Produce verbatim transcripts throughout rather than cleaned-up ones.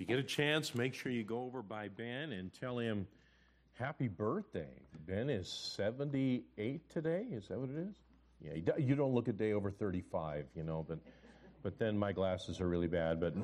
get a chance, make sure you go over by Ben and tell him happy birthday. Ben is seventy-eight today. Is that what it is? Yeah, you do- you don't look a day over thirty-five, you know, but but then my glasses are really bad. But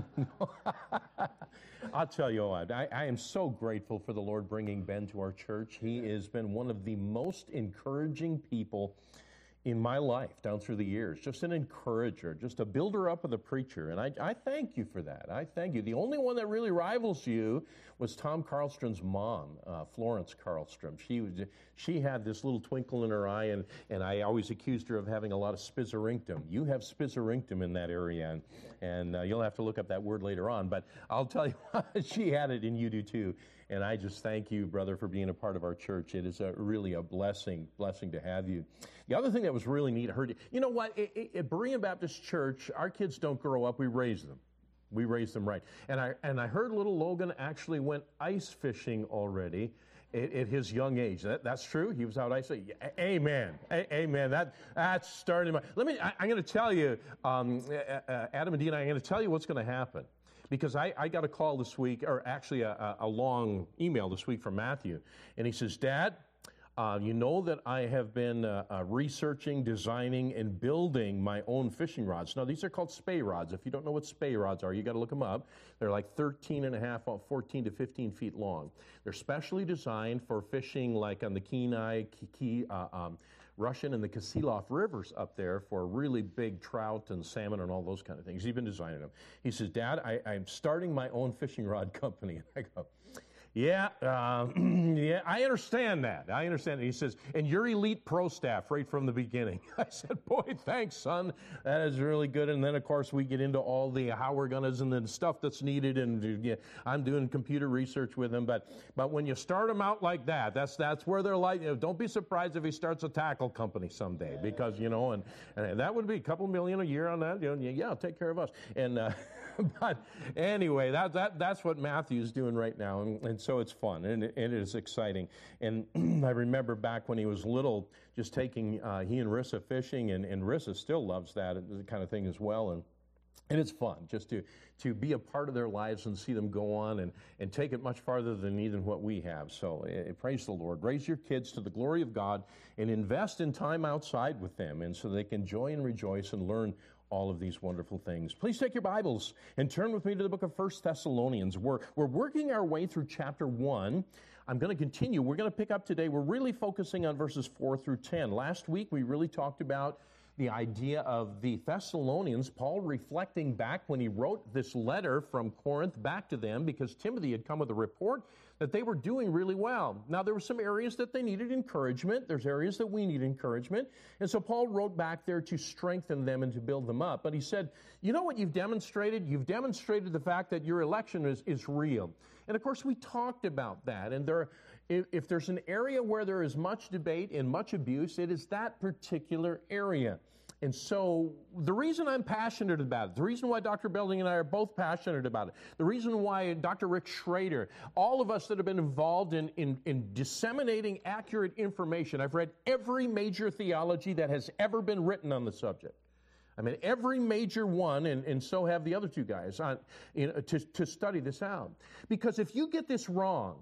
I'll tell you what, I, I am so grateful for the Lord bringing Ben to our church. He has been one of the most encouraging people in my life down through the years, just an encourager, just a builder up of the preacher. And I, I thank you for that. I thank you. The only one that really rivals you was Tom Karlstrom's mom, uh, Florence Karlstrom. She was, she had this little twinkle in her eye, and, and I always accused her of having a lot of spizzerinctum. You have spizzerinctum in that area, and, and uh, you'll have to look up that word later on. But I'll tell you, she had it, and you do too. And I just thank you, brother, for being a part of our church. It is a, really a blessing, blessing to have you. The other thing that was really neat, I heard, you know what, at, at Berean Baptist Church, our kids don't grow up, we raise them. We raise them right. And I and I heard little Logan actually went ice fishing already at, at his young age. That, that's true? He was out ice fishing? Yeah, amen. A, amen. That, that's starting my, let me, I, I'm going to tell you, um, uh, Adam and Dean, I'm going to tell you what's going to happen. Because I, I got a call this week, or actually a, a long email this week from Matthew, and he says, Dad, uh, you know that I have been uh, uh, researching, designing, and building my own fishing rods. Now, these are called spey rods. If you don't know what spey rods are, you got to look them up. They're like thirteen and a half, fourteen to fifteen feet long. They're specially designed for fishing like on the Kenai, Kiki, uh, um, Russian and the Kasilof rivers up there for really big trout and salmon and all those kind of things. He's been designing them. He says, Dad, I, I'm starting my own fishing rod company. And I go, yeah, uh, yeah, I understand that. I understand it. He says, and you're elite pro staff right from the beginning. I said, boy, thanks, son. That is really good. And then, of course, we get into all the how we're going to, and the stuff that's needed. And yeah, I'm doing computer research with him. But but when you start them out like that, that's that's where they're like, you know, don't be surprised if he starts a tackle company someday. Because, you know, and, and that would be a couple million a year on that. You know, yeah, take care of us. And uh, but anyway, that that that's what Matthew's doing right now. And, and so it's fun, and it, and it is exciting. And I remember back when he was little, just taking uh, he and Rissa fishing, and, and Rissa still loves that kind of thing as well. And and it's fun just to to be a part of their lives and see them go on and, and take it much farther than even what we have. So uh, praise the Lord. Raise your kids to the glory of God and invest in time outside with them, and so they can joy and rejoice and learn all of these wonderful things. Please take your Bibles and turn with me to the book of First Thessalonians. We're, we're working our way through chapter one. I'm going to continue. We're going to pick up today. We're really focusing on verses four through ten. Last week, we really talked about the idea of the Thessalonians, Paul reflecting back when he wrote this letter from Corinth back to them, because Timothy had come with a report that they were doing really well. Now, there were some areas that they needed encouragement. There's areas that we need encouragement. And so Paul wrote back there to strengthen them and to build them up. But he said, you know what you've demonstrated? You've demonstrated the fact that your election is, is real. And of course, we talked about that. And there, if, if there's an area where there is much debate and much abuse, it is that particular area. And so the reason I'm passionate about it, the reason why Doctor Belding and I are both passionate about it, the reason why Doctor Rick Schrader, all of us that have been involved in, in, in disseminating accurate information, I've read every major theology that has ever been written on the subject. I mean, every major one, and, and so have the other two guys, on, you know, to, to study this out. Because if you get this wrong,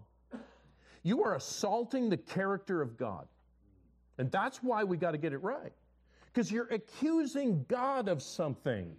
you are assaulting the character of God. And that's why we got to get it right. Because you're accusing God of something.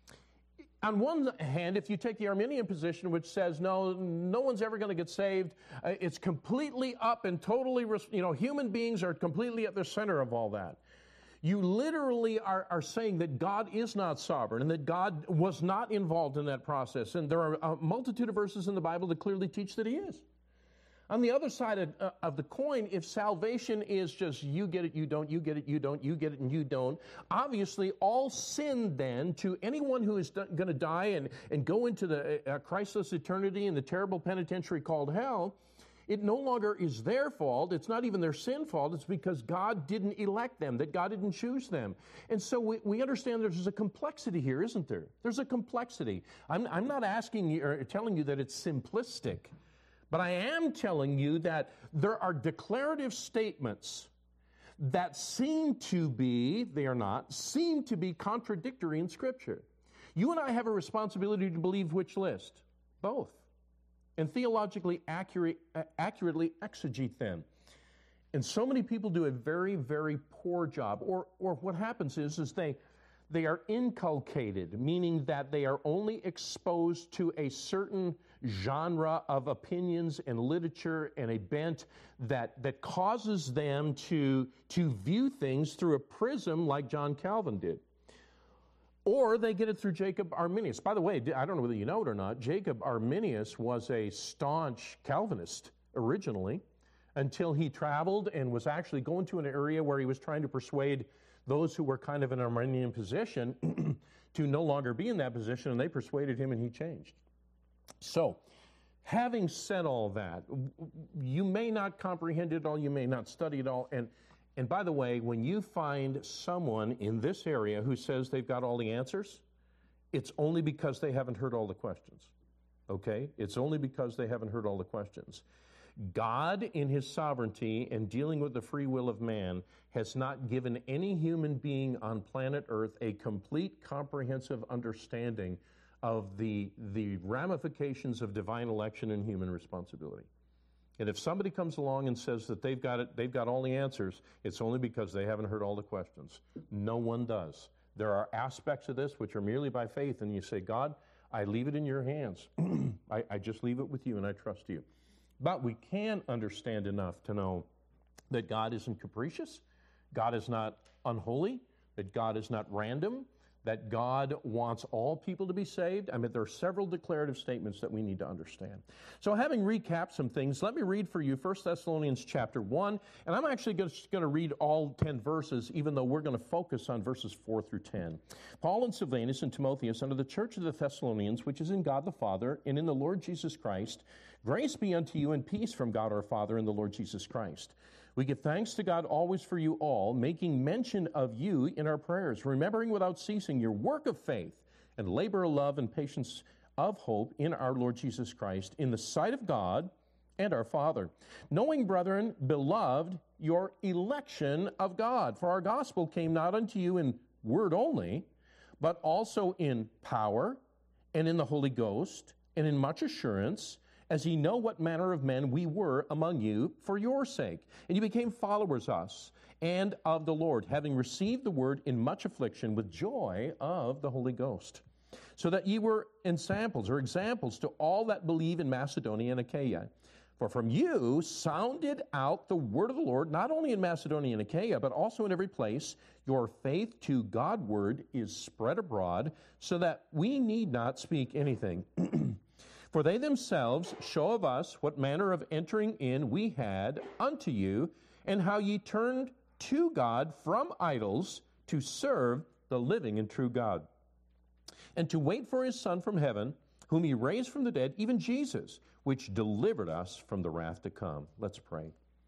On one hand, if you take the Arminian position, which says, no, no one's ever going to get saved, uh, it's completely up and totally, you know, human beings are completely at the center of all that. You literally are, are saying that God is not sovereign and that God was not involved in that process. And there are a multitude of verses in the Bible that clearly teach that he is. On the other side of, uh, of the coin, if salvation is just you get it, you don't, you get it, you don't, you get it, and you don't, obviously all sin then to anyone who is d- going to die and, and go into the uh, Christless eternity in the terrible penitentiary called hell, it no longer is their fault. It's not even their sin fault. It's because God didn't elect them, that God didn't choose them. And so we, we understand there's a complexity here, isn't there? There's a complexity. I'm, I'm not asking you or telling you that it's simplistic. But I am telling you that there are declarative statements that seem to be, they are not, seem to be contradictory in Scripture. You and I have a responsibility to believe which list? both, and theologically accurate, accurately exegete them. And so many people do a very, very poor job. Or, or what happens is, is they, they are inculcated, meaning that they are only exposed to a certain genre of opinions and literature and a bent that, that causes them to, to view things through a prism like John Calvin did. Or they get it through Jacob Arminius. By the way, I don't know whether you know it or not, Jacob Arminius was a staunch Calvinist originally, until he traveled and was actually going to an area where he was trying to persuade those who were kind of in an Arminian position to no longer be in that position, and they persuaded him and he changed. So, having said all that, you may not comprehend it all, you may not study it all, and, and by the way, when you find someone in this area who says they've got all the answers, it's only because they haven't heard all the questions, okay? It's only because they haven't heard all the questions. God, in His sovereignty and dealing with the free will of man, has not given any human being on planet Earth a complete, comprehensive understanding of the, the ramifications of divine election and human responsibility. And if somebody comes along and says that they've got it, they've got all the answers, it's only because they haven't heard all the questions. No one does. There are aspects of this which are merely by faith, and you say, God, I leave it in your hands. I, I just leave it with you, and I trust you. But we can understand enough to know that God isn't capricious, God is not unholy, that God is not random, that God wants all people to be saved. I mean, there are several declarative statements that we need to understand. So having recapped some things, let me read for you First Thessalonians chapter one, and I'm actually just going to read all ten verses, even though we're going to focus on verses four through ten. Paul and Silvanus and Timotheus unto the church of the Thessalonians, which is in God the Father and in the Lord Jesus Christ, grace be unto you and peace from God our Father and the Lord Jesus Christ. We give thanks to God always for you all, making mention of you in our prayers, remembering without ceasing your work of faith and labor of love and patience of hope in our Lord Jesus Christ, in the sight of God and our Father. Knowing, brethren, beloved, your election of God. For our gospel came not unto you in word only, but also in power and in the Holy Ghost and in much assurance, as ye know what manner of men we were among you for your sake. And you became followers of us and of the Lord, having received the word in much affliction with joy of the Holy Ghost, so that ye were ensamples or examples to all that believe in Macedonia and Achaia. For from you sounded out the word of the Lord, not only in Macedonia and Achaia, but also in every place. Your faith to Godward is spread abroad, so that we need not speak anything. For they themselves show of us what manner of entering in we had unto you, and how ye turned to God from idols to serve the living and true God, and to wait for his Son from heaven, whom he raised from the dead, even Jesus, which delivered us from the wrath to come. Let's pray.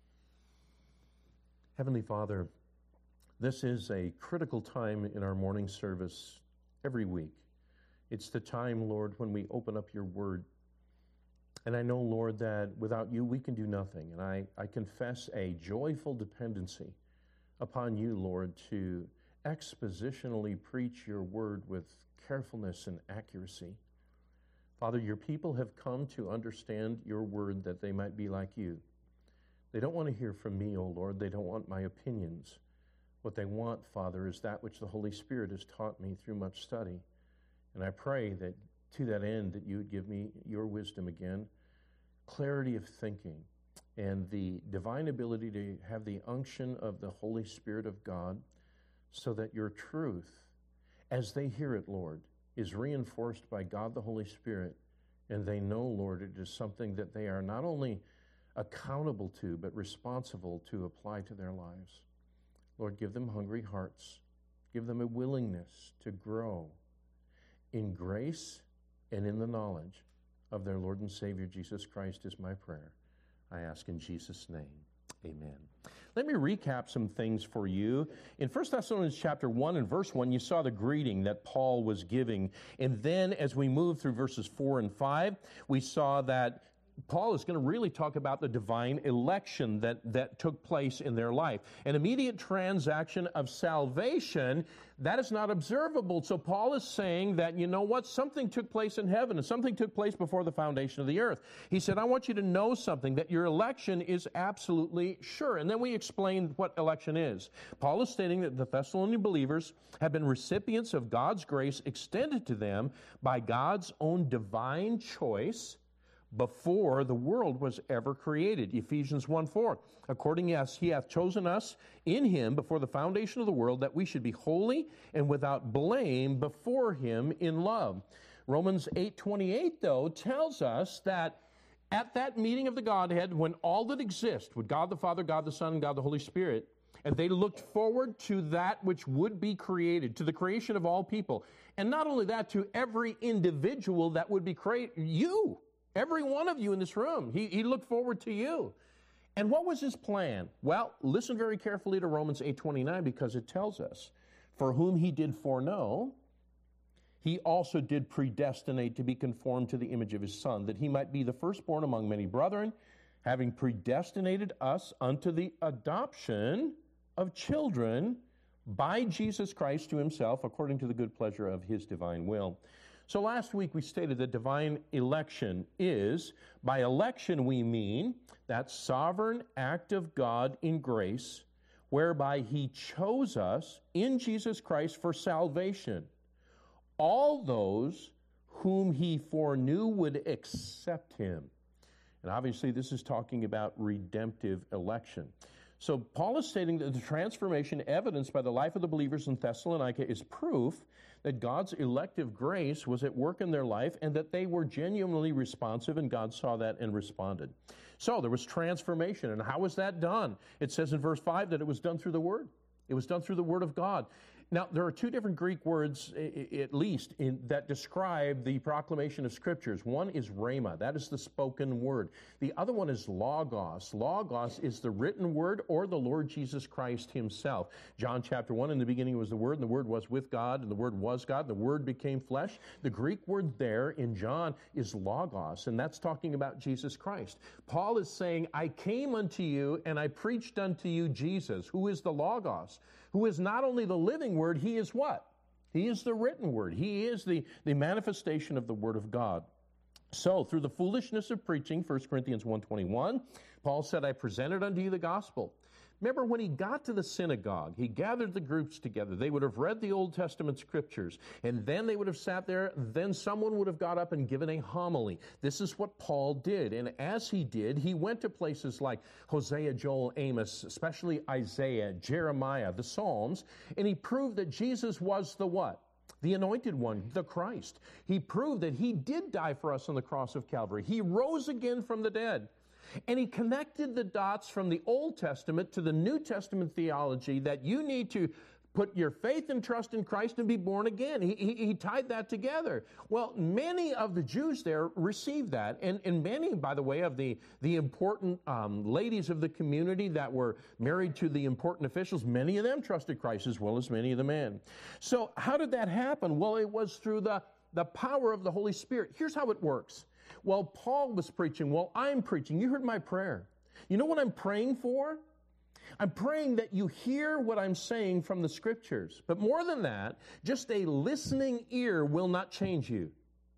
Heavenly Father, this is a critical time in our morning service every week. It's the time, Lord, when we open up your word. And I know, Lord, that without you we can do nothing. And I, I confess a joyful dependency upon you, Lord, to expositionally preach your word with carefulness and accuracy. Father, your people have come to understand your word that they might be like you. They don't want to hear from me, O Lord. They don't want my opinions. What they want, Father, is that which the Holy Spirit has taught me through much study. And I pray that to that end that you would give me your wisdom again, clarity of thinking, and the divine ability to have the unction of the Holy Spirit of God, so that your truth, as they hear it, Lord, is reinforced by God the Holy Spirit, and they know, Lord, it is something that they are not only accountable to, but responsible to apply to their lives. Lord, give them hungry hearts. Give them a willingness to grow in grace and in the knowledge of their Lord and Savior Jesus Christ is my prayer. I ask in Jesus' name, amen. Let me recap some things for you. In First Thessalonians chapter one and verse one, you saw the greeting that Paul was giving. And then as we move through verses four and five, we saw that Paul is going to really talk about the divine election that, that took place in their life. An immediate transaction of salvation, that is not observable. So Paul is saying that, you know what, something took place in heaven and something took place before the foundation of the earth. He said, I want you to know something, that your election is absolutely sure. And then we explained what election is. Paul is stating that the Thessalonian believers have been recipients of God's grace extended to them by God's own divine choice before the world was ever created. Ephesians one four. According as he hath chosen us in him before the foundation of the world, that we should be holy and without blame before him in love. Romans eight twenty-eight, though, tells us that at that meeting of the Godhead, when all that exists, with God the Father, God the Son, and God the Holy Spirit, and they looked forward to that which would be created, to the creation of all people. And not only that, to every individual that would be created, you. Every one of you in this room, he, he looked forward to you. And what was his plan? Well, listen very carefully to Romans eight twenty-nine, because it tells us, for whom he did foreknow, he also did predestinate to be conformed to the image of his Son, that he might be the firstborn among many brethren, having predestinated us unto the adoption of children by Jesus Christ to himself, according to the good pleasure of his divine will. So last week we stated that divine election is, by election we mean that sovereign act of God in grace, whereby he chose us in Jesus Christ for salvation. All those whom he foreknew would accept him. And obviously this is talking about redemptive election. So Paul is stating that the transformation evidenced by the life of the believers in Thessalonica is proof that God's elective grace was at work in their life and that they were genuinely responsive, and God saw that and responded. So there was transformation. And how was that done? It says in verse five that it was done through the Word. It was done through the Word of God. Now, there are two different Greek words, at least, in, that describe the proclamation of Scriptures. One is rhema. That is the spoken word. The other one is logos. Logos is the written word or the Lord Jesus Christ himself. John chapter one, in the beginning was the Word, and the Word was with God, and the Word was God. The Word became flesh. The Greek word there in John is logos, and that's talking about Jesus Christ. Paul is saying, I came unto you, and I preached unto you Jesus, who is the logos, who is not only the living word, he is what? He is the written word. He is the, the manifestation of the word of God. So, through the foolishness of preaching, First Corinthians one twenty-one, Paul said, I presented unto you the gospel. Remember, when he got to the synagogue, he gathered the groups together. They would have read the Old Testament scriptures, and then they would have sat there. Then someone would have got up and given a homily. This is what Paul did. And as he did, he went to places like Hosea, Joel, Amos, especially Isaiah, Jeremiah, the Psalms, and he proved that Jesus was the what? The anointed one, the Christ. He proved that he did die for us on the cross of Calvary. He rose again from the dead. And he connected the dots from the Old Testament to the New Testament theology that you need to put your faith and trust in Christ and be born again. He, he, he tied that together. Well, many of the Jews there received that. And, and many, by the way, of the, the important um, ladies of the community that were married to the important officials, many of them trusted Christ as well as many of the men. So how did that happen? Well, it was through the, the power of the Holy Spirit. Here's how it works. While Paul was preaching, while I'm preaching, you heard my prayer. You know what I'm praying for? I'm praying that you hear what I'm saying from the Scriptures. But more than that, just a listening ear will not change you.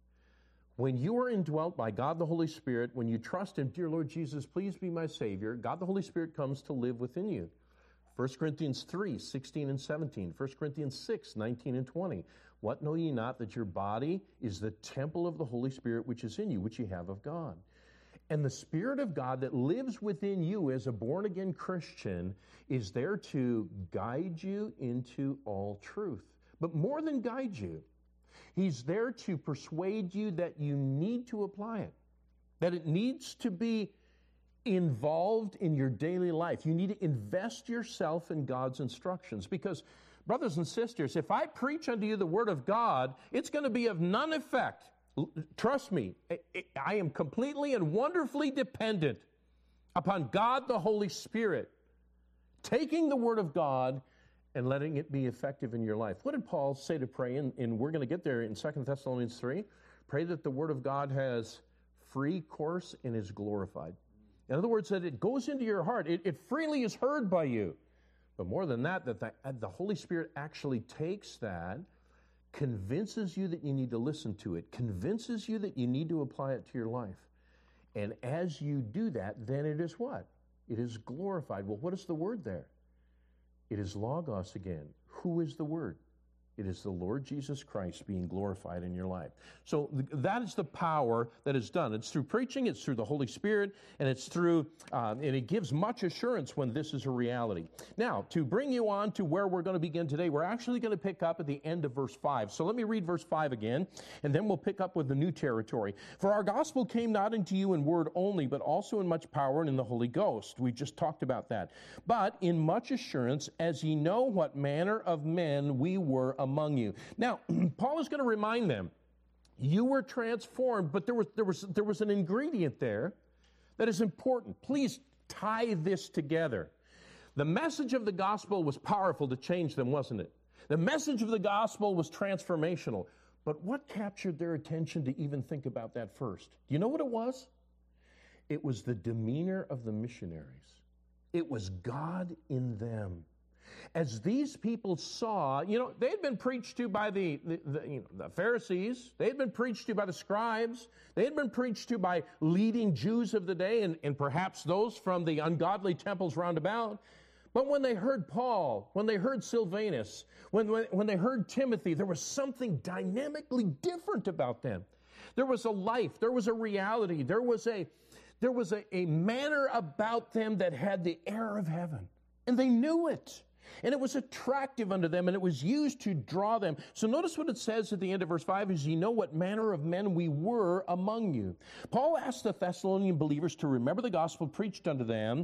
When you are indwelt by God the Holy Spirit, when you trust Him, dear Lord Jesus, please be my Savior, God the Holy Spirit comes to live within you. First Corinthians three, sixteen and seventeen. First Corinthians six, nineteen and twenty. What know ye not, that your body is the temple of the Holy Spirit which is in you, which ye have of God? And the Spirit of God that lives within you as a born-again Christian is there to guide you into all truth. But more than guide you, He's there to persuade you that you need to apply it, that it needs to be involved in your daily life. You need to invest yourself in God's instructions, because brothers and sisters, if I preach unto you the Word of God, it's going to be of none effect. Trust me, I am completely and wonderfully dependent upon God the Holy Spirit taking the Word of God and letting it be effective in your life. What did Paul say to pray? And, and we're going to get there in Second Thessalonians three. Pray that the Word of God has free course and is glorified. In other words, that it goes into your heart. It, it freely is heard by you. But more than that, that the, the Holy Spirit actually takes that, convinces you that you need to listen to it, convinces you that you need to apply it to your life. And as you do that, then it is what? It is glorified. Well, what is the word there? It is Logos again. Who is the word? It is the Lord Jesus Christ being glorified in your life. So th- that is the power that is done. It's through preaching, it's through the Holy Spirit, and it's through, um, and it gives much assurance when this is a reality. Now, to bring you on to where we're going to begin today, we're actually going to pick up at the end of verse five. So let me read verse five again, and then we'll pick up with the new territory. For our gospel came not unto you in word only, but also in much power and in the Holy Ghost. We just talked about that. But in much assurance, as ye know what manner of men we were among you. Now, Paul is going to remind them, you were transformed, but there was, there was, there was an ingredient there that is important. Please tie this together. The message of the gospel was powerful to change them, wasn't it? The message of the gospel was transformational. But what captured their attention to even think about that first? Do you know what it was? It was the demeanor of the missionaries. It was God in them. As these people saw, you know, they had been preached to by the, the, the, you know, the Pharisees. They had been preached to by the scribes. They had been preached to by leading Jews of the day and, and perhaps those from the ungodly temples round about. But when they heard Paul, when they heard Silvanus, when, when, when they heard Timothy, there was something dynamically different about them. There was a life. There was a reality. There was a, there was a, a manner about them that had the air of heaven. And they knew it. And it was attractive unto them, and it was used to draw them. So notice what it says at the end of verse five, is ye know what manner of men we were among you. Paul asked the Thessalonian believers to remember the gospel preached unto them,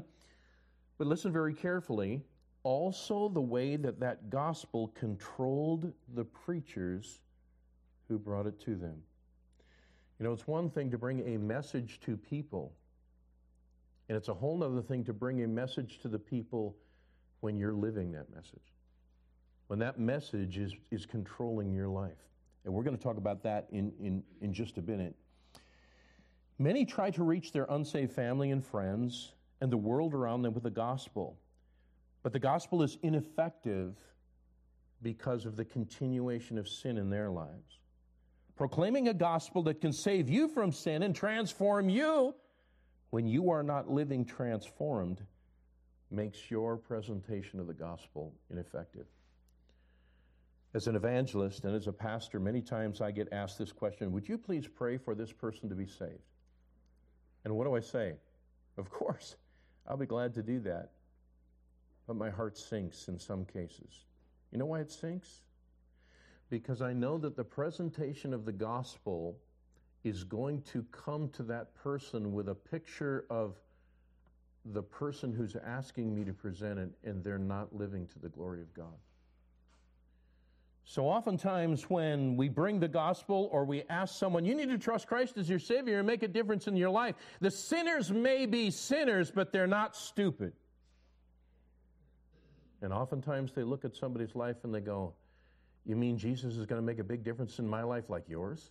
but listen very carefully, also the way that that gospel controlled the preachers who brought it to them. You know, it's one thing to bring a message to people, and it's a whole other thing to bring a message to the people when you're living that message, when that message is, is controlling your life. And we're going to talk about that in, in, in just a minute. Many try to reach their unsaved family and friends and the world around them with the gospel. But the gospel is ineffective because of the continuation of sin in their lives. Proclaiming a gospel that can save you from sin and transform you when you are not living transformed makes your presentation of the gospel ineffective. As an evangelist and as a pastor, many times I get asked this question, would you please pray for this person to be saved? And what do I say? Of course, I'll be glad to do that. But my heart sinks in some cases. You know why it sinks? Because I know that the presentation of the gospel is going to come to that person with a picture of the person who's asking me to present it, and they're not living to the glory of God. So oftentimes when we bring the gospel or we ask someone, you need to trust Christ as your Savior and make a difference in your life. The sinners may be sinners, but they're not stupid. And oftentimes they look at somebody's life and they go, you mean Jesus is going to make a big difference in my life like yours?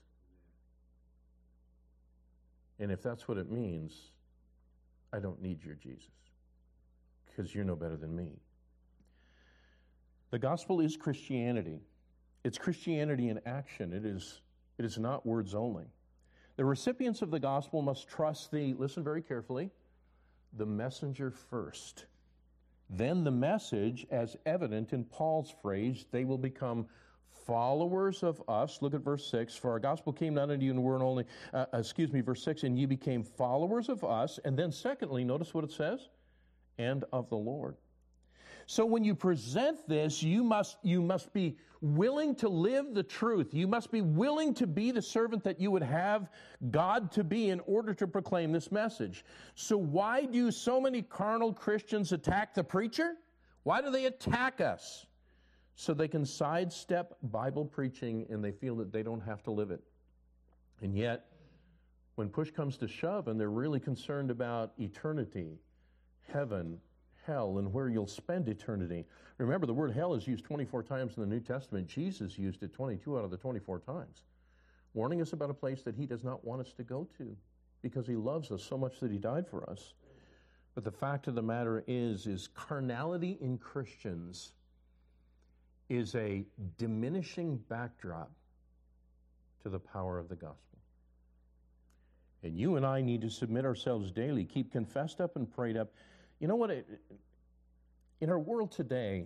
And if that's what it means, I don't need your Jesus, because you're no better than me. The gospel is Christianity. It's Christianity in action. It is, it is not words only. The recipients of the gospel must trust the, listen very carefully, the messenger first. Then the message, as evident in Paul's phrase, they will become followers of us. Look at verse six. For our gospel came not unto you in word only. Uh, excuse me, verse six. And ye became followers of us. And then secondly, notice what it says. And of the Lord. So when you present this, you must, you must be willing to live the truth. You must be willing to be the servant that you would have God to be in order to proclaim this message. So why do so many carnal Christians attack the preacher? Why do they attack us? So they can sidestep Bible preaching and they feel that they don't have to live it. And yet, when push comes to shove and they're really concerned about eternity, heaven, hell, and where you'll spend eternity. Remember, the word hell is used twenty-four times in the New Testament. Jesus used it twenty-two out of the twenty-four times, warning us about a place that he does not want us to go to. because he loves us so much that he died for us. But the fact of the matter is, is carnality in Christians is a diminishing backdrop to the power of the gospel. And you and I need to submit ourselves daily, keep confessed up and prayed up. You know what? It, in our world today,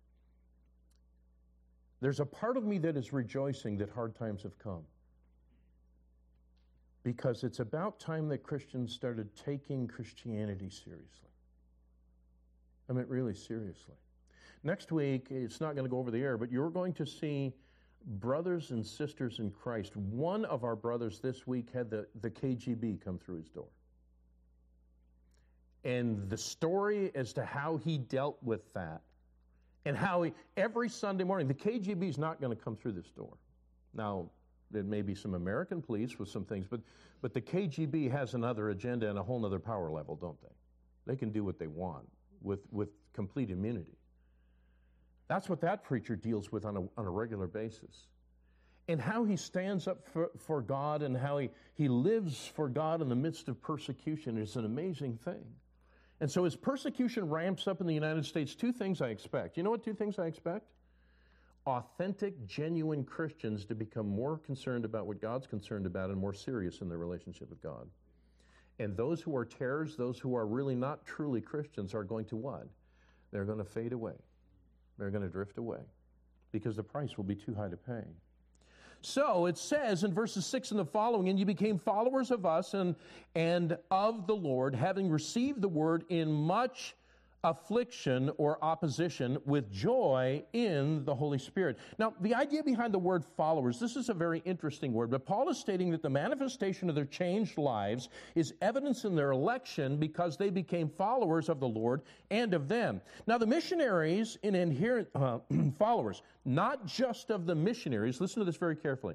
there's a part of me that is rejoicing that hard times have come. Because it's about time that Christians started taking Christianity seriously. I mean, really seriously. Next week, it's not going to go over the air, but you're going to see brothers and sisters in Christ. One of our brothers this week had the, the K G B come through his door. And the story as to how he dealt with that, and how he, every Sunday morning, the K G B is not going to come through this door. Now, there may be some American police with some things, but, but the K G B has another agenda and a whole other power level, don't they? They can do what they want with, with complete immunity. That's what that preacher deals with on a, on a regular basis. And how he stands up for, for God and how he, he lives for God in the midst of persecution is an amazing thing. And so as persecution ramps up in the United States, two things I expect. You know what two things I expect? Authentic, genuine Christians to become more concerned about what God's concerned about and more serious in their relationship with God. And those who are tares, those who are really not truly Christians, are going to what? They're going to fade away. They're going to drift away because the price will be too high to pay. So it says in verses six and the following, and you became followers of us and, and of the Lord, having received the word in much affliction or opposition with joy in the Holy Spirit. Now, the idea behind the word followers, this is a very interesting word, but Paul is stating that the manifestation of their changed lives is evidence in their election because they became followers of the Lord and of them. Now, the missionaries in inherent uh, followers, not just of the missionaries, listen to this very carefully.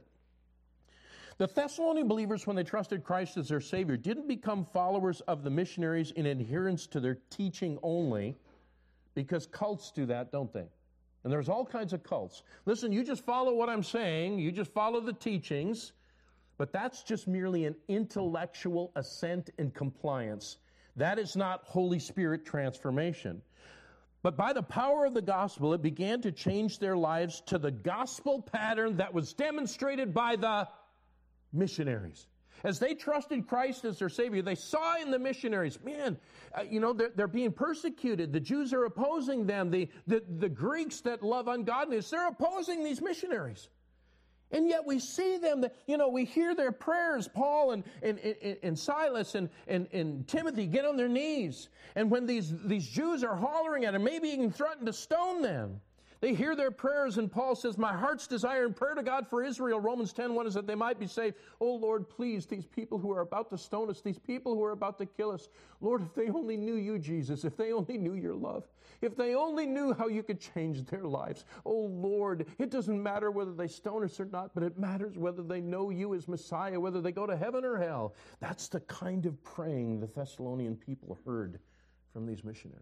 The Thessalonian believers, when they trusted Christ as their Savior, didn't become followers of the missionaries in adherence to their teaching only, because cults do that, don't they? And there's all kinds of cults. Listen, you just follow what I'm saying, you just follow the teachings, but that's just merely an intellectual assent and compliance. That is not Holy Spirit transformation. But by the power of the gospel, it began to change their lives to the gospel pattern that was demonstrated by the missionaries. As they trusted Christ as their Savior, they saw in the missionaries, man, uh, you know, they're, they're being persecuted. The Jews are opposing them. The, the, the Greeks that love ungodliness, they're opposing these missionaries. And yet we see them, that, you know, we hear their prayers. Paul and, and, and, and Silas and, and, and Timothy get on their knees. And when these, these Jews are hollering at them, maybe even threaten to stone them, they hear their prayers, and Paul says, my heart's desire and prayer to God for Israel, Romans ten one, is that they might be saved. Oh, Lord, please, these people who are about to stone us, these people who are about to kill us, Lord, if they only knew you, Jesus, if they only knew your love, if they only knew how you could change their lives. Oh, Lord, it doesn't matter whether they stone us or not, but it matters whether they know you as Messiah, whether they go to heaven or hell. That's the kind of praying the Thessalonian people heard from these missionaries.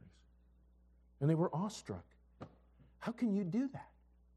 And they were awestruck. How can you do that?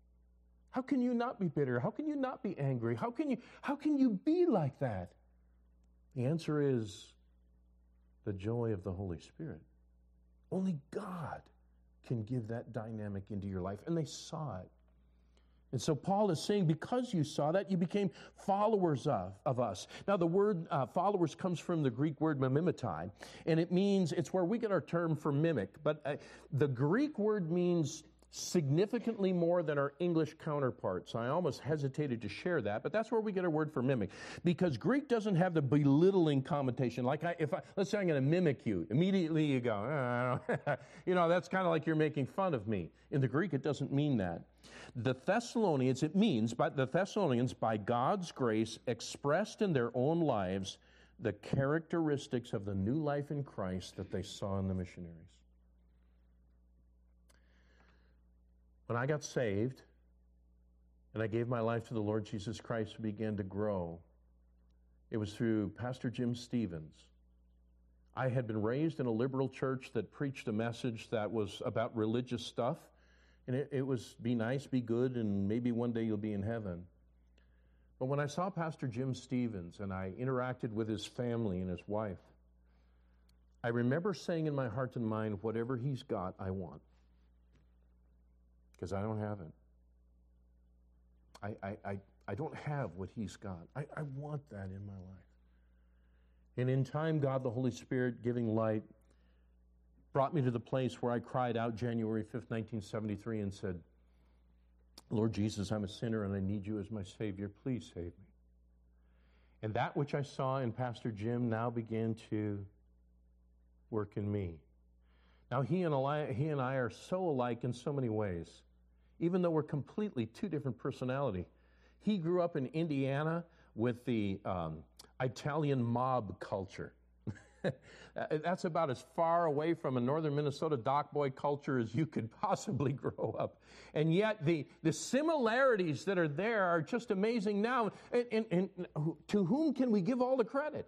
How can you not be bitter? How can you not be angry? How can you, how can you be like that? The answer is the joy of the Holy Spirit. Only God can give that dynamic into your life. And they saw it. And so Paul is saying, because you saw that, you became followers of, of us. Now, the word uh, followers comes from the Greek word mimitai, and it means, it's where we get our term for mimic. But uh, the Greek word means significantly more than our English counterparts. I almost hesitated to share that, but that's where we get our word for mimic. Because Greek doesn't have the belittling connotation. Like, I, if I, let's say I'm going to mimic you, immediately you go, oh, you know, that's kind of like you're making fun of me. In the Greek, it doesn't mean that. The Thessalonians, it means, by the Thessalonians, by God's grace, expressed in their own lives the characteristics of the new life in Christ that they saw in the missionaries. When I got saved and I gave my life to the Lord Jesus Christ and began to grow, it was through Pastor Jim Stevens. I had been raised in a liberal church that preached a message that was about religious stuff, and it, it was be nice, be good, and maybe one day you'll be in heaven. But when I saw Pastor Jim Stevens and I interacted with his family and his wife, I remember saying in my heart and mind, whatever he's got, I want. Because I don't have it. I, I, I, I don't have what he's got. I, I want that in my life. And in time, God, the Holy Spirit, giving light, brought me to the place where I cried out January fifth, nineteen seventy-three, and said, Lord Jesus, I'm a sinner and I need you as my Savior. Please save me. And that which I saw in Pastor Jim now began to work in me. Now, he and, Eli- he and I are so alike in so many ways, even though we're completely two different personalities. He grew up in Indiana with the um, Italian mob culture. That's about as far away from a northern Minnesota dock boy culture as you could possibly grow up. And yet the, the similarities that are there are just amazing now. And, and, and to whom can we give all the credit?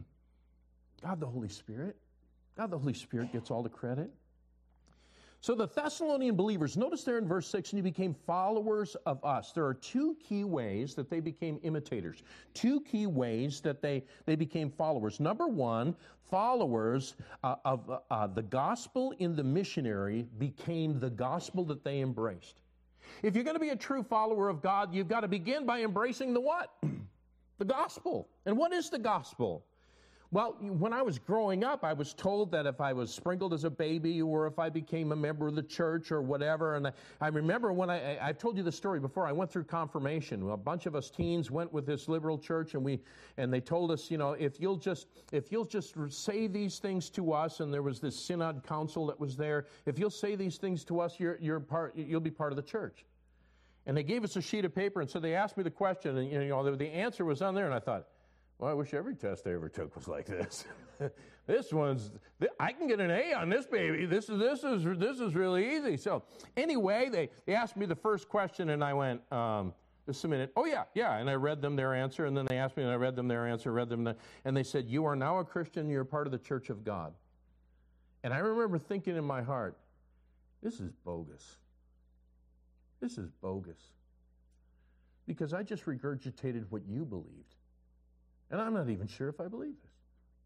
God the Holy Spirit. God the Holy Spirit gets all the credit. So the Thessalonian believers, notice there in verse six, and you became followers of us. There are two key ways that they became imitators. Two key ways that they, they became followers. Number one, followers uh, of uh, uh, the gospel in the missionary became the gospel that they embraced. If you're going to be a true follower of God, you've got to begin by embracing the what? The gospel. And what is the gospel? Well, when I was growing up, I was told that if I was sprinkled as a baby or if I became a member of the church or whatever, and I, I remember when I, I, I've told you the story before, I went through confirmation. A bunch of us teens went with this liberal church, and we and they told us, you know, if you'll just if you'll just say these things to us, and there was this synod council that was there, if you'll say these things to us, you're you're part, you'll be part of the church. And they gave us a sheet of paper, and so they asked me the question, and you know, the answer was on there, and I thought, well, I wish every test I ever took was like this. This one's, I can get an A on this baby. This is this is this is really easy. So anyway, they, they asked me the first question, and I went, um, just a minute. Oh yeah, yeah. And I read them their answer, and then they asked me, and I read them their answer, read them, the, and they said, "You are now a Christian. You're part of the Church of God." And I remember thinking in my heart, this is bogus. This is bogus. Because I just regurgitated what you believed. And I'm not even sure if I believe this.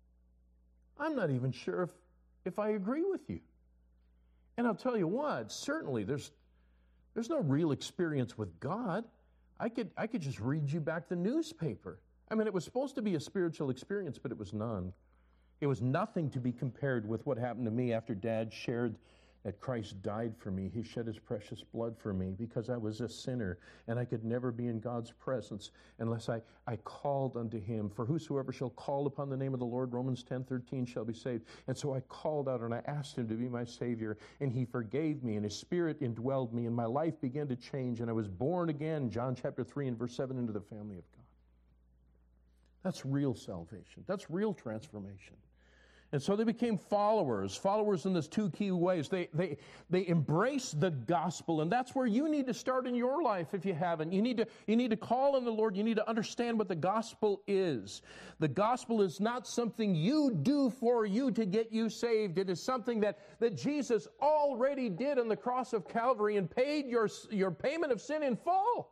I'm not even sure if, if I agree with you. And I'll tell you what, certainly there's there's no real experience with God. I could I could just read you back the newspaper. I mean, it was supposed to be a spiritual experience, but it was none. It was nothing to be compared with what happened to me after Dad shared that Christ died for me. He shed his precious blood for me because I was a sinner, and I could never be in God's presence unless I, I called unto him. For whosoever shall call upon the name of the Lord, Romans ten thirteen, shall be saved. And so I called out and I asked him to be my Savior, and he forgave me, and his Spirit indwelled me, and my life began to change, and I was born again, John chapter three and verse seven, into the family of God. That's real salvation. That's real transformation. And so they became followers, followers in these two key ways. They, they, they embrace the gospel, and that's where you need to start in your life if you haven't. You need to, you need to call on the Lord. You need to understand what the gospel is. The gospel is not something you do for you to get you saved. It is something that, that Jesus already did on the cross of Calvary and paid your, your payment of sin in full.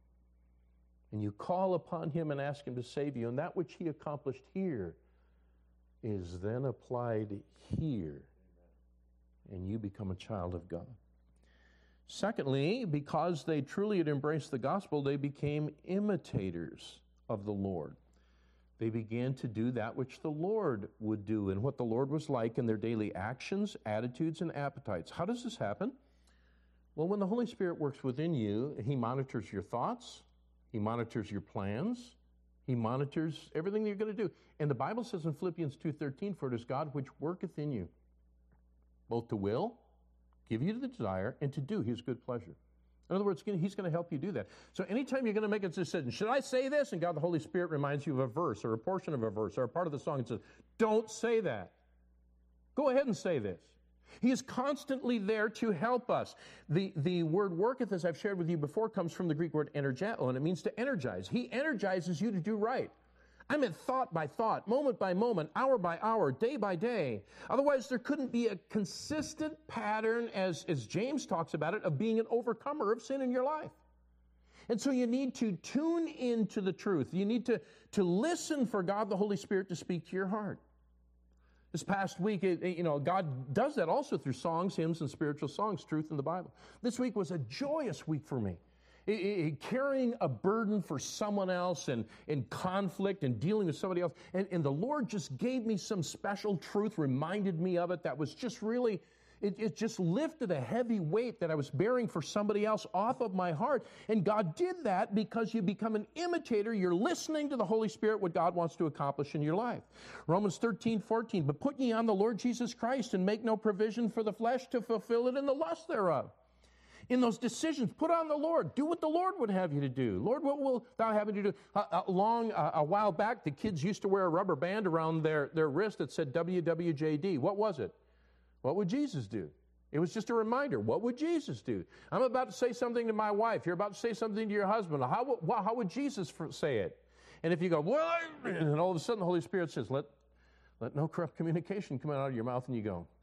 And you call upon him and ask him to save you, and that which he accomplished here is then applied here, and you become a child of God. Secondly, because they truly had embraced the gospel, they became imitators of the Lord. They began to do that which the Lord would do and what the Lord was like in their daily actions, attitudes, and appetites. How does this happen? Well, when the Holy Spirit works within you, he monitors your thoughts, he monitors your plans, he monitors everything that you're going to do. And the Bible says in Philippians two thirteen, for it is God which worketh in you, both to will, give you the desire, and to do his good pleasure. In other words, he's going to help you do that. So anytime you're going to make a decision, should I say this? And God the Holy Spirit reminds you of a verse or a portion of a verse or a part of the song and says, don't say that. Go ahead and say this. He is constantly there to help us. The, the word worketh, as I've shared with you before, comes from the Greek word energeo, and it means to energize. He energizes you to do right. I meant thought by thought, moment by moment, hour by hour, day by day. Otherwise, there couldn't be a consistent pattern, as, as James talks about it, of being an overcomer of sin in your life. And so you need to tune into the truth. You need to, to listen for God, the Holy Spirit, to speak to your heart. This past week, it, you know, God does that also through songs, hymns, and spiritual songs, truth in the Bible. This week was a joyous week for me. It, it, carrying a burden for someone else and in conflict and dealing with somebody else. And, and the Lord just gave me some special truth, reminded me of it that was just really, it, it just lifted a heavy weight that I was bearing for somebody else off of my heart. And God did that because you become an imitator. You're listening to the Holy Spirit, what God wants to accomplish in your life. Romans thirteen, fourteen, but put ye on the Lord Jesus Christ and make no provision for the flesh to fulfill it in the lust thereof. In those decisions, put on the Lord. Do what the Lord would have you to do. Lord, what will thou have me to do? Uh, uh, long, uh, a while back, the kids used to wear a rubber band around their, their wrist that said W W J D. What was it? What would Jesus do? It was just a reminder. What would Jesus do? I'm about to say something to my wife. You're about to say something to your husband. How, well, how would Jesus say it? And if you go, well, I, and all of a sudden the Holy Spirit says, let, let no corrupt communication come out of your mouth, and you go,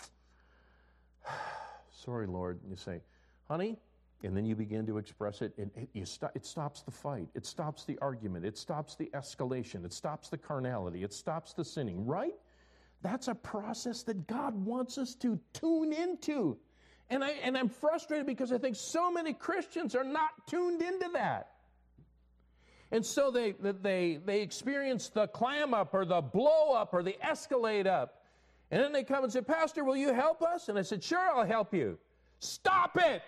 sorry, Lord. And you say, honey, and then you begin to express it, and it, you st- it stops the fight. It stops the argument. It stops the escalation. It stops the carnality. It stops the sinning, right? That's a process that God wants us to tune into. And, I, and I'm frustrated because I think so many Christians are not tuned into that. And so they, they, they experience the clam up or the blow up or the escalate up. And then they come and say, Pastor, will you help us? And I said, sure, I'll help you. Stop it!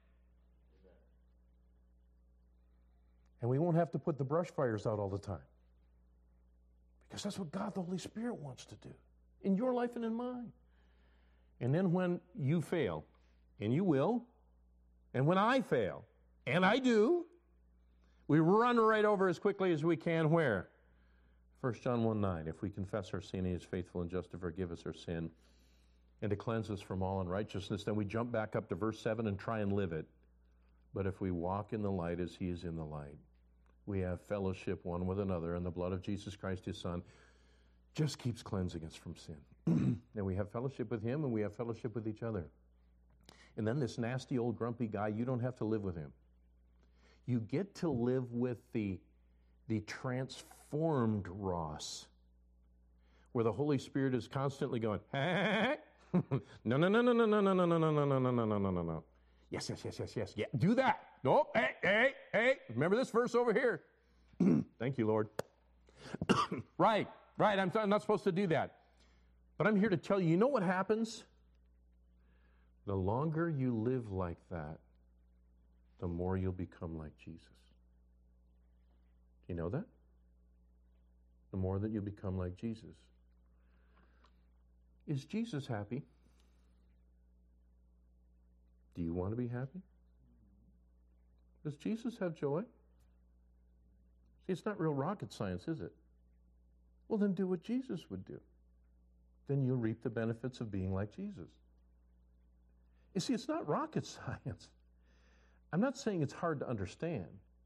And we won't have to put the brush fires out all the time. Because that's what God, the Holy Spirit, wants to do in your life and in mine. And then when you fail, and you will, and when I fail, and I do, we run right over as quickly as we can where? First John one nine, if we confess our sin, he is faithful and just to forgive us our sin and to cleanse us from all unrighteousness. Then we jump back up to verse seven and try and live it. But if we walk in the light as he is in the light, we have fellowship one with another, and the blood of Jesus Christ, his Son, just keeps cleansing us from sin. And we have fellowship with him, and we have fellowship with each other. And then this nasty old grumpy guy, you don't have to live with him. You get to live with the, the transformed Ross, where the Holy Spirit is constantly going, hey, no, no, no, no, no, no, no, no, no, no, no, no, no, no, no, no, no. Yes, yes, yes, yes, yes. Yeah, do that. No, hey, hey, hey. Remember this verse over here. Thank you, Lord. Right, right. I'm, I'm not supposed to do that. But I'm here to tell you, you know what happens? The longer you live like that, the more you'll become like Jesus. Do you know that? The more that you become like Jesus. Is Jesus happy? Do you want to be happy? Does Jesus have joy? See, it's not real rocket science, is it? Well, then do what Jesus would do. Then you'll reap the benefits of being like Jesus. You see, it's not rocket science. I'm not saying it's hard to understand.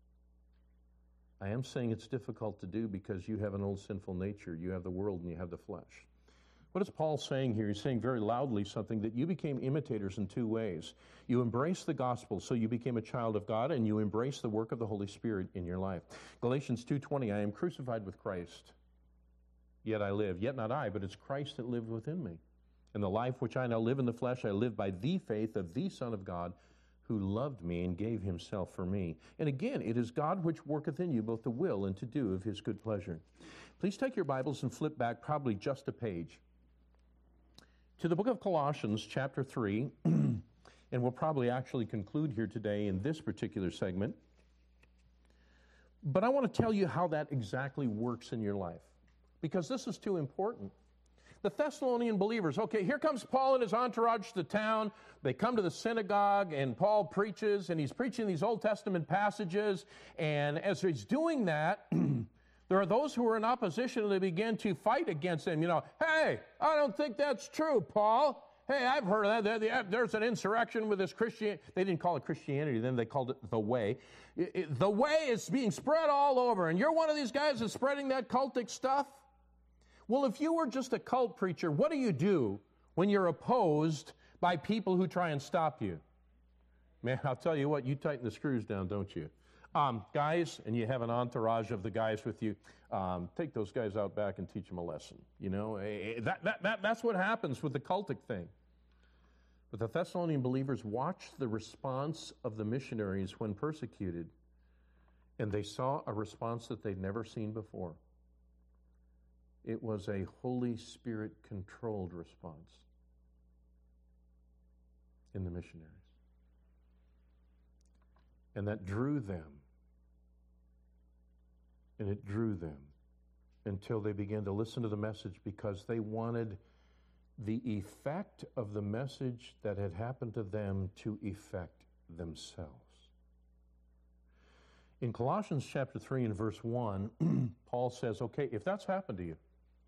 I am saying it's difficult to do because you have an old sinful nature. You have the world and you have the flesh. What is Paul saying here? He's saying very loudly something that you became imitators in two ways. You embraced the gospel, so you became a child of God, and you embraced the work of the Holy Spirit in your life. Galatians two twenty, I am crucified with Christ, yet I live. Yet not I, but it's Christ that lives within me. And the life which I now live in the flesh, I live by the faith of the Son of God, who loved me and gave himself for me. And again, it is God which worketh in you both to will and to do of his good pleasure. Please take your Bibles and flip back probably just a page to the book of Colossians, chapter three, and we'll probably actually conclude here today in this particular segment. But I want to tell you how that exactly works in your life, because this is too important. The Thessalonian believers, okay, here comes Paul and his entourage to town. They come to the synagogue, and Paul preaches, and he's preaching these Old Testament passages, and as he's doing that, there are those who are in opposition, and they begin to fight against him. You know, hey, I don't think that's true, Paul. Hey, I've heard of that. There's an insurrection with this Christian. They didn't call it Christianity then. They called it the way. The way is being spread all over, and you're one of these guys that's spreading that cultic stuff? Well, if you were just a cult preacher, what do you do when you're opposed by people who try and stop you? Man, I'll tell you what, you tighten the screws down, don't you? Um, guys, and you have an entourage of the guys with you, um, take those guys out back and teach them a lesson. You know, eh, that, that, that, that's what happens with the cultic thing. But the Thessalonian believers watched the response of the missionaries when persecuted, and they saw a response that they'd never seen before. It was a Holy Spirit-controlled response in the missionaries. And that drew them. And it drew them until they began to listen to the message because they wanted the effect of the message that had happened to them to effect themselves. In Colossians chapter three and verse one, Paul says, okay, if that's happened to you,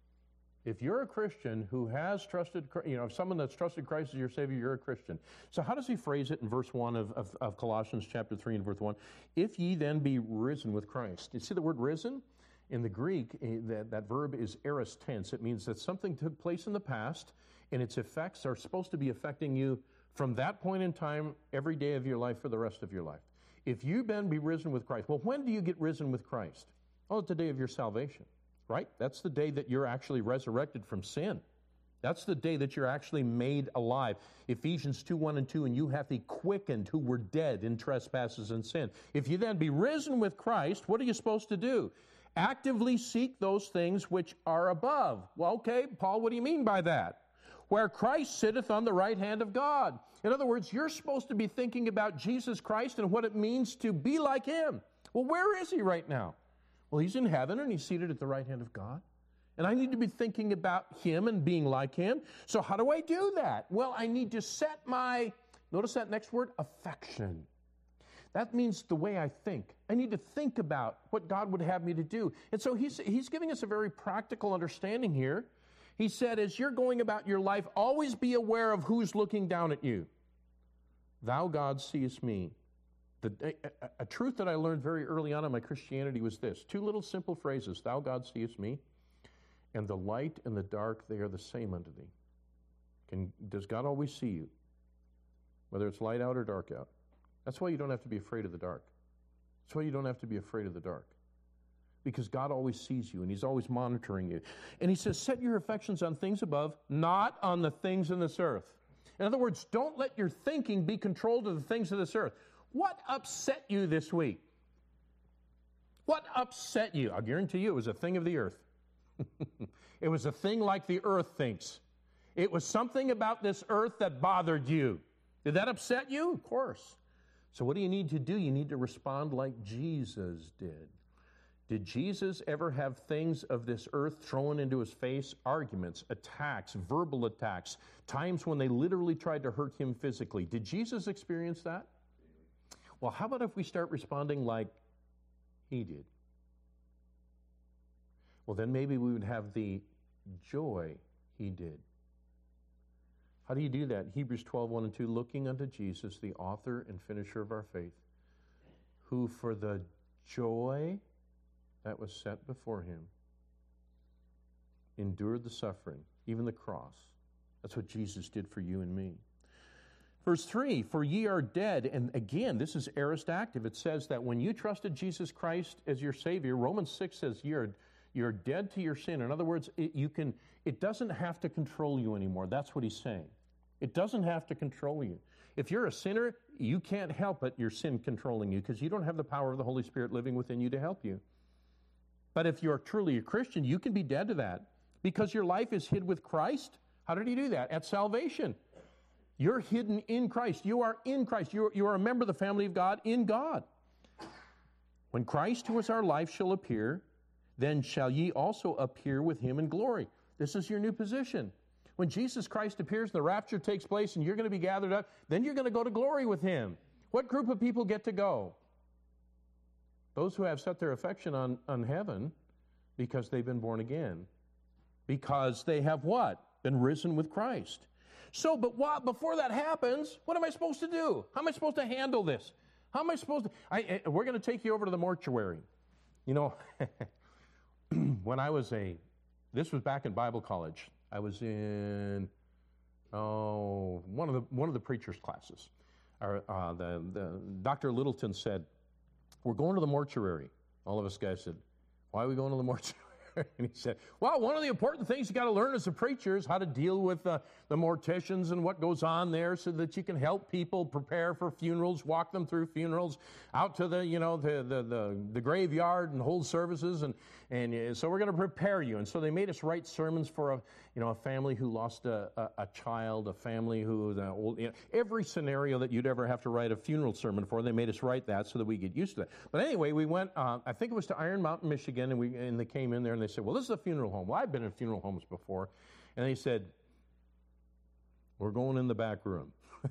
if you're a Christian who has trusted, you know, if someone that's trusted Christ as your Savior, you're a Christian. So how does he phrase it in verse one of, of, of Colossians chapter three and verse one? If ye then be risen with Christ. You see the word risen? In the Greek, that, that verb is aorist tense. It means that something took place in the past, and its effects are supposed to be affecting you from that point in time every day of your life for the rest of your life. If you then be risen with Christ, well, when do you get risen with Christ? Oh, it's the day of your salvation. Right? That's the day that you're actually resurrected from sin. That's the day that you're actually made alive. Ephesians two, one and two, and you have the quickened who were dead in trespasses and sin. If you then be risen with Christ, what are you supposed to do? Actively seek those things which are above. Well, okay, Paul, what do you mean by that? Where Christ sitteth on the right hand of God. In other words, you're supposed to be thinking about Jesus Christ and what it means to be like Him. Well, where is He right now? Well, He's in heaven and He's seated at the right hand of God. And I need to be thinking about Him and being like Him. So how do I do that? Well, I need to set my, notice that next word, affection. That means the way I think. I need to think about what God would have me to do. And so he's, he's giving us a very practical understanding here. He said, as you're going about your life, always be aware of who's looking down at you. Thou, God, seest me. The, a, a truth that I learned very early on in my Christianity was this. Two little simple phrases. Thou, God, seest me. And the light and the dark, they are the same unto thee. Can, does God always see you? Whether it's light out or dark out. That's why you don't have to be afraid of the dark. That's why you don't have to be afraid of the dark. Because God always sees you and He's always monitoring you. And He says, set your affections on things above, not on the things in this earth. In other words, don't let your thinking be controlled of the things of this earth. What upset you this week? What upset you? I'll guarantee you it was a thing of the earth. It was a thing like the earth thinks. It was something about this earth that bothered you. Did that upset you? Of course. So what do you need to do? You need to respond like Jesus did. Did Jesus ever have things of this earth thrown into His face? Arguments, attacks, verbal attacks, times when they literally tried to hurt Him physically. Did Jesus experience that? Well, how about if we start responding like He did? Well, then maybe we would have the joy He did. How do you do that? Hebrews twelve, one and two, looking unto Jesus, the author and finisher of our faith, who for the joy that was set before Him endured the suffering, even the cross. That's what Jesus did for you and me. Verse three, for ye are dead. And again, this is aorist active. It says that when you trusted Jesus Christ as your Savior, Romans six says you're, you're dead to your sin. In other words, it, you can, it doesn't have to control you anymore. That's what he's saying. It doesn't have to control you. If you're a sinner, you can't help it, your sin controlling you, because you don't have the power of the Holy Spirit living within you to help you. But if you're truly a Christian, you can be dead to that because your life is hid with Christ. How did He do that? At salvation. You're hidden in Christ. You are in Christ. You are, you are a member of the family of God in God. When Christ, who is our life, shall appear, then shall ye also appear with Him in glory. This is your new position. When Jesus Christ appears, the rapture takes place, and you're going to be gathered up, then you're going to go to glory with Him. What group of people get to go? Those who have set their affection on, on heaven because they've been born again. Because they have what? Been risen with Christ. So, but what, before that happens, what am I supposed to do? How am I supposed to handle this? How am I supposed to? I, I, we're going to take you over to the mortuary. You know, when I was a, this was back in Bible college. I was in, oh, one of the one of the preacher's classes. Our, uh, the, the Doctor Littleton said, we're going to the mortuary. All of us guys said, why are we going to the mortuary? And he said, well, one of the important things you got to learn as a preacher is how to deal with uh, the morticians and what goes on there so that you can help people prepare for funerals, walk them through funerals, out to the, you know, the the, the, the graveyard and hold services. And, and uh, so we're going to prepare you. And so they made us write sermons for a, you know, a family who lost a, a, a child, a family who, the old, you know, every scenario that you'd ever have to write a funeral sermon for, they made us write that so that we get used to that. But anyway, we went, uh, I think it was to Iron Mountain, Michigan, and we and they came in there and they said, well, this is a funeral home. Well, I've been in funeral homes before. And they said, we're going in the back room.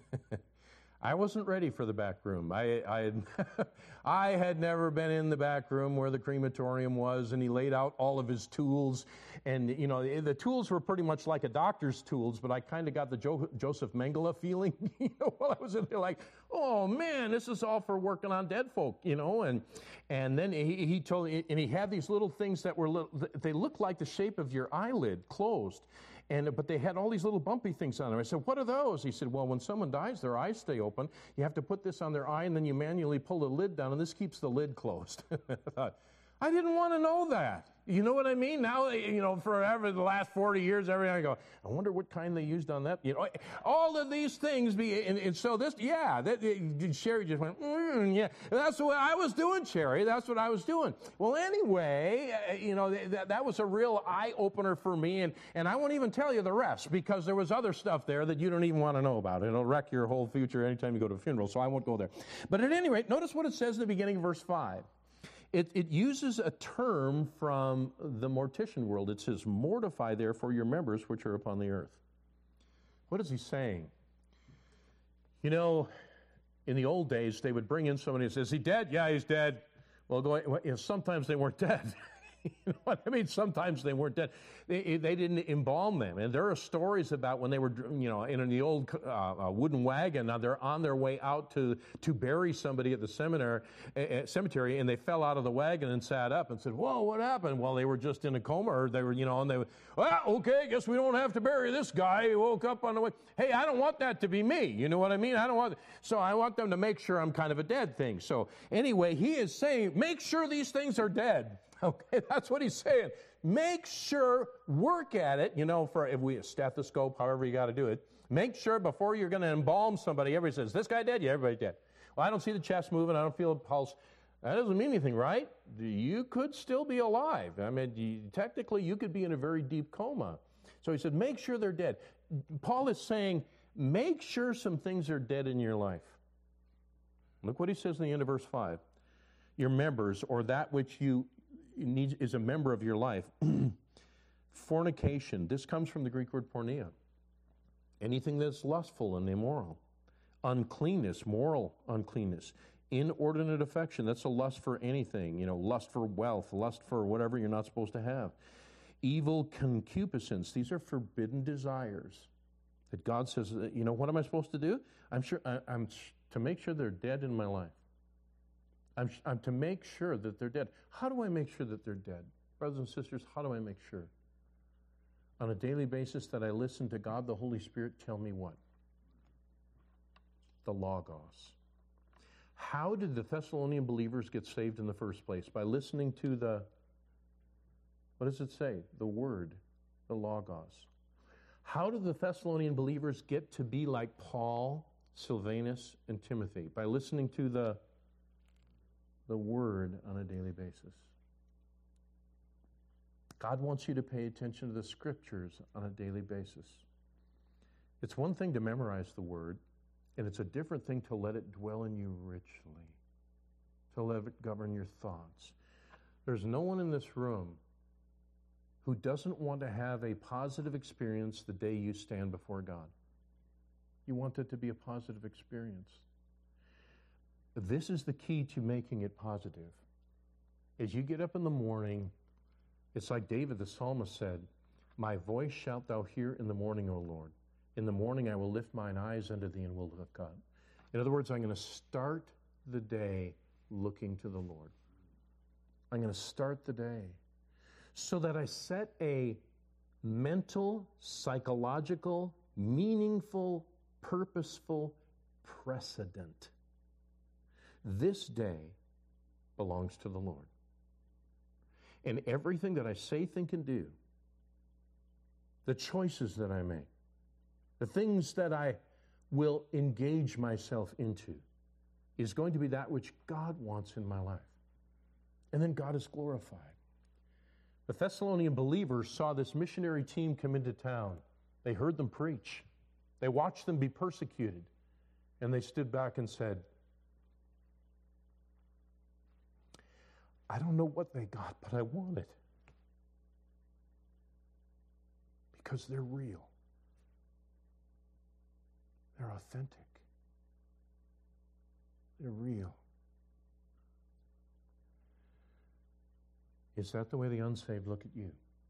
I wasn't ready for the back room. I, I, had, I had never been in the back room where the crematorium was, and he laid out all of his tools. And, you know, the tools were pretty much like a doctor's tools, but I kind of got the jo- Joseph Mengele feeling, you know, while I was in there like, oh, man, this is all for working on dead folk, you know. And and then he, he told me, and he had these little things that were, little, they looked like the shape of your eyelid closed. And, but they had all these little bumpy things on them. I said, what are those? He said, well, when someone dies, their eyes stay open. You have to put this on their eye, and then you manually pull the lid down, and this keeps the lid closed. I thought, I didn't want to know that. You know what I mean? Now, you know, forever, the last forty years, every time I go, I wonder what kind they used on that. You know, all of these things be, and, and so this, yeah, that, it, Sherry just went, mm, yeah, that's what I was doing, Sherry. That's what I was doing. Well, anyway, uh, you know, that, that was a real eye-opener for me, and, and I won't even tell you the rest, because there was other stuff there that you don't even want to know about. It'll wreck your whole future anytime you go to a funeral, so I won't go there. But at any rate, notice what it says in the beginning of verse five. It, it uses a term from the mortician world. It says, mortify therefore your members which are upon the earth. What is he saying? You know, in the old days, they would bring in somebody and say, is he dead? Yeah, he's dead. Well, go, well, you know, sometimes they weren't dead. You know what I mean? Sometimes they weren't dead. They, they didn't embalm them. And there are stories about when they were, you know, in the old uh, wooden wagon, now they're on their way out to, to bury somebody at the seminary, uh, cemetery, and they fell out of the wagon and sat up and said, whoa, what happened? Well, they were just in a coma, or they were, you know, and they were, well, okay, guess we don't have to bury this guy. He woke up on the way. Hey, I don't want that to be me. You know what I mean? I don't want, so I want them to make sure I'm kind of a dead thing. So anyway, he is saying, make sure these things are dead. Okay, that's what he's saying. Make sure, work at it, you know, for if we a stethoscope, however you got to do it. Make sure before you're going to embalm somebody, everybody says, this guy dead? Yeah, everybody dead. Well, I don't see the chest moving. I don't feel a pulse. That doesn't mean anything, right? You could still be alive. I mean, you, technically, you could be in a very deep coma. So he said, make sure they're dead. Paul is saying, make sure some things are dead in your life. Look what he says in the end of verse five. Your members, or that which you needs is a member of your life. Fornication, this comes from the Greek word porneia. Anything that's lustful and immoral. Uncleanness, moral uncleanness. Inordinate affection, that's a lust for anything, you know, lust for wealth, lust for whatever you're not supposed to have. Evil concupiscence, these are forbidden desires that God says, you know, what am I supposed to do? I'm sure I, I'm to make sure they're dead in my life. I'm, I'm to make sure that they're dead. How do I make sure that they're dead? Brothers and sisters, how do I make sure? On a daily basis that I listen to God, the Holy Spirit, tell me what? The Logos. How did the Thessalonian believers get saved in the first place? By listening to the, what does it say? The Word, the Logos. How did the Thessalonian believers get to be like Paul, Silvanus, and Timothy? By listening to the the Word on a daily basis. God wants you to pay attention to the Scriptures on a daily basis. It's one thing to memorize the Word, and it's a different thing to let it dwell in you richly, to let it govern your thoughts. There's no one in this room who doesn't want to have a positive experience the day you stand before God. You want it to be a positive experience. This is the key to making it positive. As you get up in the morning, it's like David the psalmist said, my voice shalt thou hear in the morning, O Lord. In the morning I will lift mine eyes unto thee and will look up. In other words, I'm going to start the day looking to the Lord. I'm going to start the day so that I set a mental, psychological, meaningful, purposeful precedent. This day, belongs to the Lord. And everything that I say, think, and do, the choices that I make, the things that I will engage myself into, is going to be that which God wants in my life. And then God is glorified. The Thessalonian believers saw this missionary team come into town. They heard them preach. They watched them be persecuted. And they stood back and said, I don't know what they got, but I want it. Because they're real. They're authentic. They're real. Is that the way the unsaved look at you?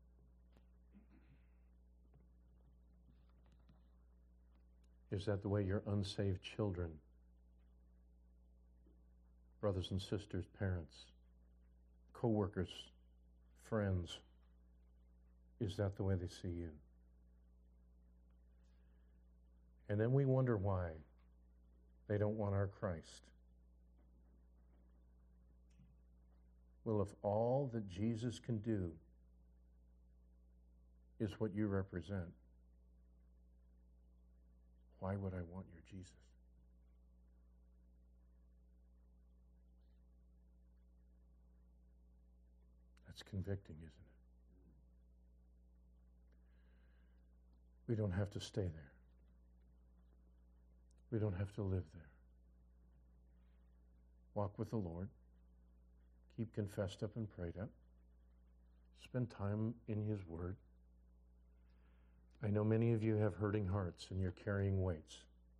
Is that the way your unsaved children, brothers and sisters, parents, co-workers, friends, is that the way they see you? And then we wonder why they don't want our Christ. Well, if all that Jesus can do is what you represent, why would I want your Jesus? That's convicting, isn't it? We don't have to stay there. We don't have to live there. Walk with the Lord. Keep confessed up and prayed up. Spend time in His Word. I know many of you have hurting hearts and you're carrying weights.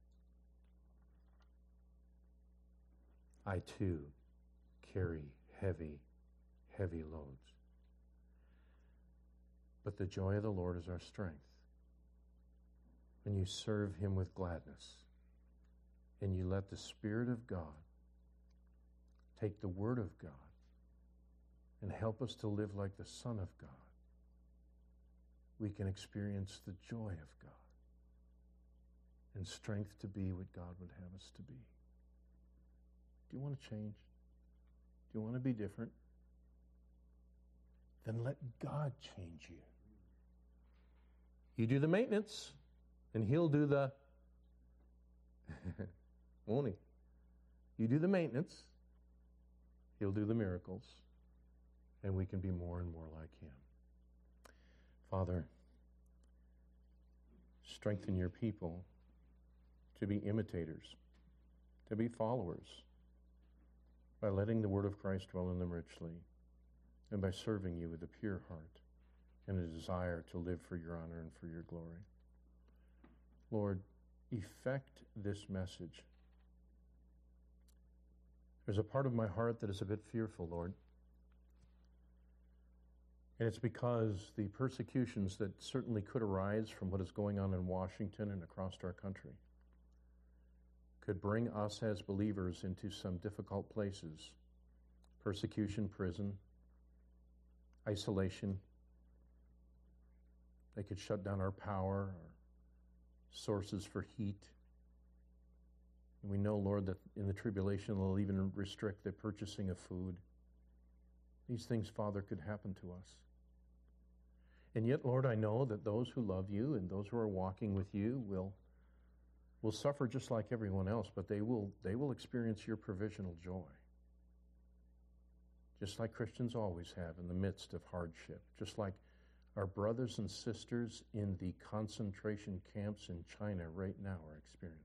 I too carry heavy, heavy loads. But the joy of the Lord is our strength. When you serve Him with gladness and you let the Spirit of God take the Word of God and help us to live like the Son of God, we can experience the joy of God and strength to be what God would have us to be. Do you want to change? Do you want to be different? Then let God change you. You do the maintenance, and He'll do the, won't He? You do the maintenance, He'll do the miracles, and we can be more and more like Him. Father, strengthen your people to be imitators, to be followers, by letting the word of Christ dwell in them richly, and by serving you with a pure heart and a desire to live for your honor and for your glory. Lord, effect this message. There's a part of my heart that is a bit fearful, Lord. And it's because the persecutions that certainly could arise from what is going on in Washington and across our country could bring us as believers into some difficult places. Persecution, prison, isolation. They could shut down our power, our sources for heat. And we know, Lord, that in the tribulation they'll even restrict the purchasing of food. These things, Father, could happen to us. And yet, Lord, I know that those who love you and those who are walking with you will, will suffer just like everyone else, but they will, they will experience your provisional joy. Just like Christians always have in the midst of hardship, just like our brothers and sisters in the concentration camps in China right now are experiencing.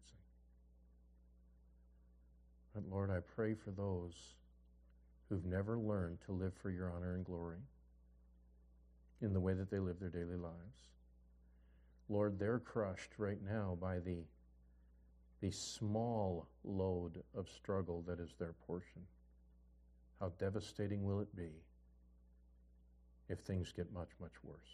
But Lord, I pray for those who've never learned to live for your honor and glory in the way that they live their daily lives. Lord, they're crushed right now by the, the small load of struggle that is their portion. How devastating will it be if things get much, much worse?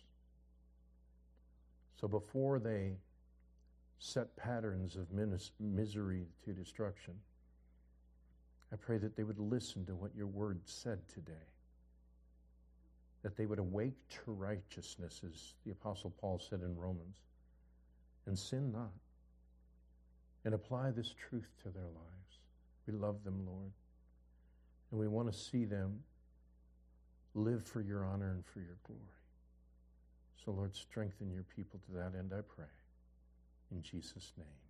So before they set patterns of mis- misery to destruction, I pray that they would listen to what your word said today, that they would awake to righteousness, as the Apostle Paul said in Romans, and sin not, and apply this truth to their lives. We love them, Lord. And we want to see them live for your honor and for your glory. So, Lord, strengthen your people to that end, I pray. In Jesus' name.